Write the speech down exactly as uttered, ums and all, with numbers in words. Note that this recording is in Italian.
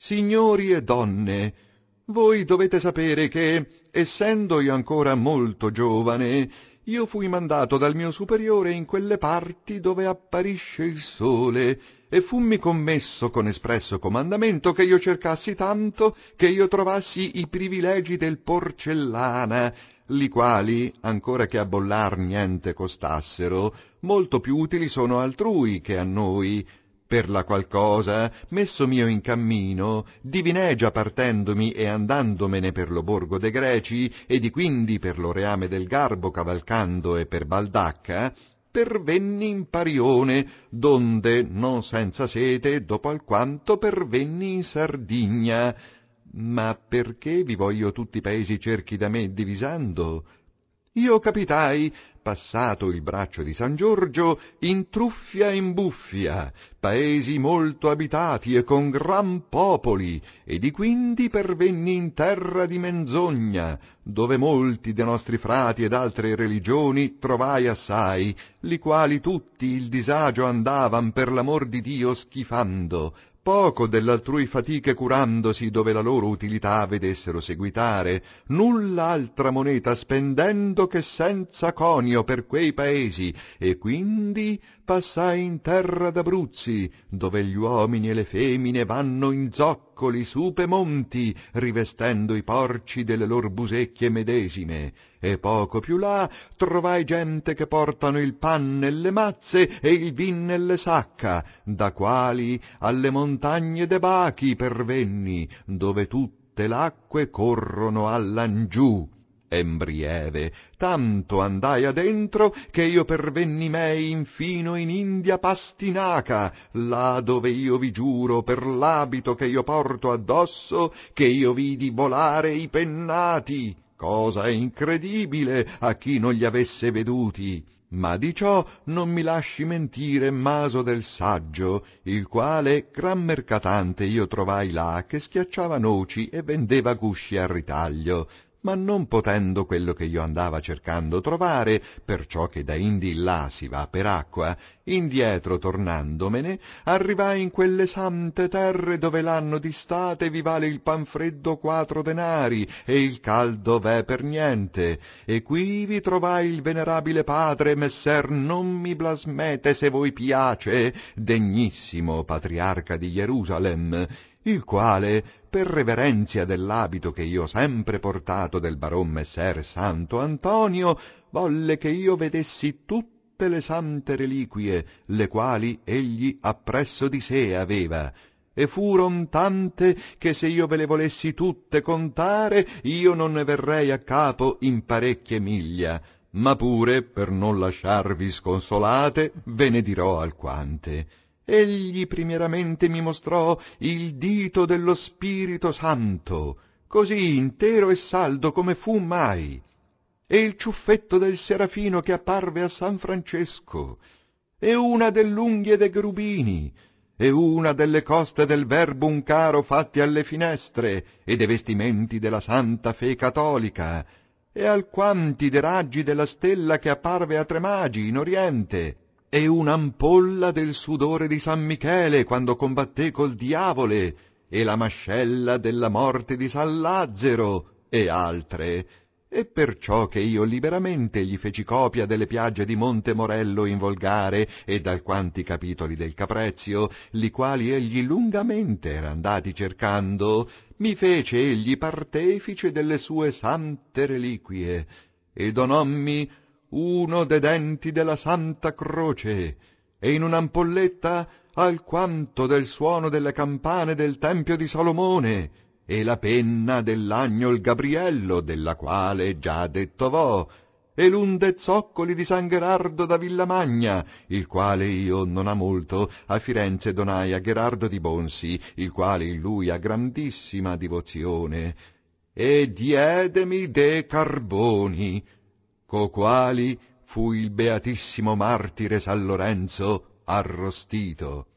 signori e donne, voi dovete sapere che, essendo io ancora molto giovane, io fui mandato dal mio superiore in quelle parti dove apparisce il sole, e fummi commesso con espresso comandamento che io cercassi tanto che io trovassi i privilegi del porcellana, li quali, ancora che a bollar niente costassero, molto più utili sono altrui che a noi. Per la qual cosa, messo mio in cammino, divinegia partendomi e andandomene per lo borgo de Greci, e di quindi per lo reame del Garbo cavalcando e per Baldacca, pervenni in Parione, donde, non senza sete, dopo alquanto pervenni in Sardigna. Ma perché vi voglio tutti i paesi cerchi da me divisando? Io capitai, passato il braccio di San Giorgio, in Truffia e in Buffia, paesi molto abitati e con gran popoli, e di quindi pervenni in terra di Menzogna, dove molti de nostri frati ed altre religioni trovai assai, li quali tutti il disagio andavan per l'amor di Dio schifando, poco dell'altrui fatiche curandosi dove la loro utilità vedessero seguitare, nulla altra moneta spendendo che senza conio per quei paesi, e quindi passai in terra d'Abruzzi, dove gli uomini e le femine vanno in zoccoli su pe monti, rivestendo i porci delle lor busecchie medesime, e poco più là trovai gente che portano il pan nelle mazze e il vin nelle sacca, da quali alle montagne de Bachi pervenni, dove tutte l'acque corrono all'angiù. Embrieve, tanto andai adentro che io pervenni mei infino in India Pastinaca, là dove io vi giuro per l'abito che io porto addosso che io vidi volare i pennati, cosa incredibile a chi non li avesse veduti. Ma di ciò non mi lasci mentire Maso del Saggio, il quale gran mercatante io trovai là che schiacciava noci e vendeva gusci al ritaglio, ma non potendo quello che io andava cercando trovare, perciò che da indi là si va per acqua, indietro tornandomene, arrivai in quelle sante terre dove l'anno d'istate vi vale il pan freddo quattro denari e il caldo v'è per niente, e qui vi trovai il venerabile padre messer non mi blasmete se voi piace, degnissimo patriarca di Gerusalem, il quale, per reverenzia dell'abito che io sempre portato del baron messer Santo Antonio, volle che io vedessi tutte le sante reliquie, le quali egli appresso di sé aveva, e furon tante che se io ve le volessi tutte contare, io non ne verrei a capo in parecchie miglia, ma pure, per non lasciarvi sconsolate, ve ne dirò alquante. Egli primieramente mi mostrò il dito dello Spirito Santo, così intero e saldo come fu mai, e il ciuffetto del Serafino che apparve a San Francesco, e una dell'unghie de Cherubini, e una delle coste del Verbum caro fatti alle finestre, e de vestimenti della Santa Fe Cattolica, e alquanti de raggi della stella che apparve a Tremagi in Oriente, e un'ampolla del sudore di San Michele quando combatté col diavole, e la mascella della morte di San Lazzaro, e altre, e perciò che io liberamente gli feci copia delle piagge di Monte Morello in volgare e d'alquanti capitoli del Caprezio, li quali egli lungamente era andati cercando, mi fece egli partefice delle sue sante reliquie, e donommi uno de denti della Santa Croce, e in un'ampolletta alquanto del suono delle campane del Tempio di Salomone, e la penna dell'agnol Gabriello, della quale già detto vo, e l'un de zoccoli di San Gherardo da Villamagna, il quale io non ha molto a Firenze donai a Gherardo di Bonsi, il quale in lui ha grandissima divozione, e diedemi de carboni, co quali fu il beatissimo martire San Lorenzo arrostito.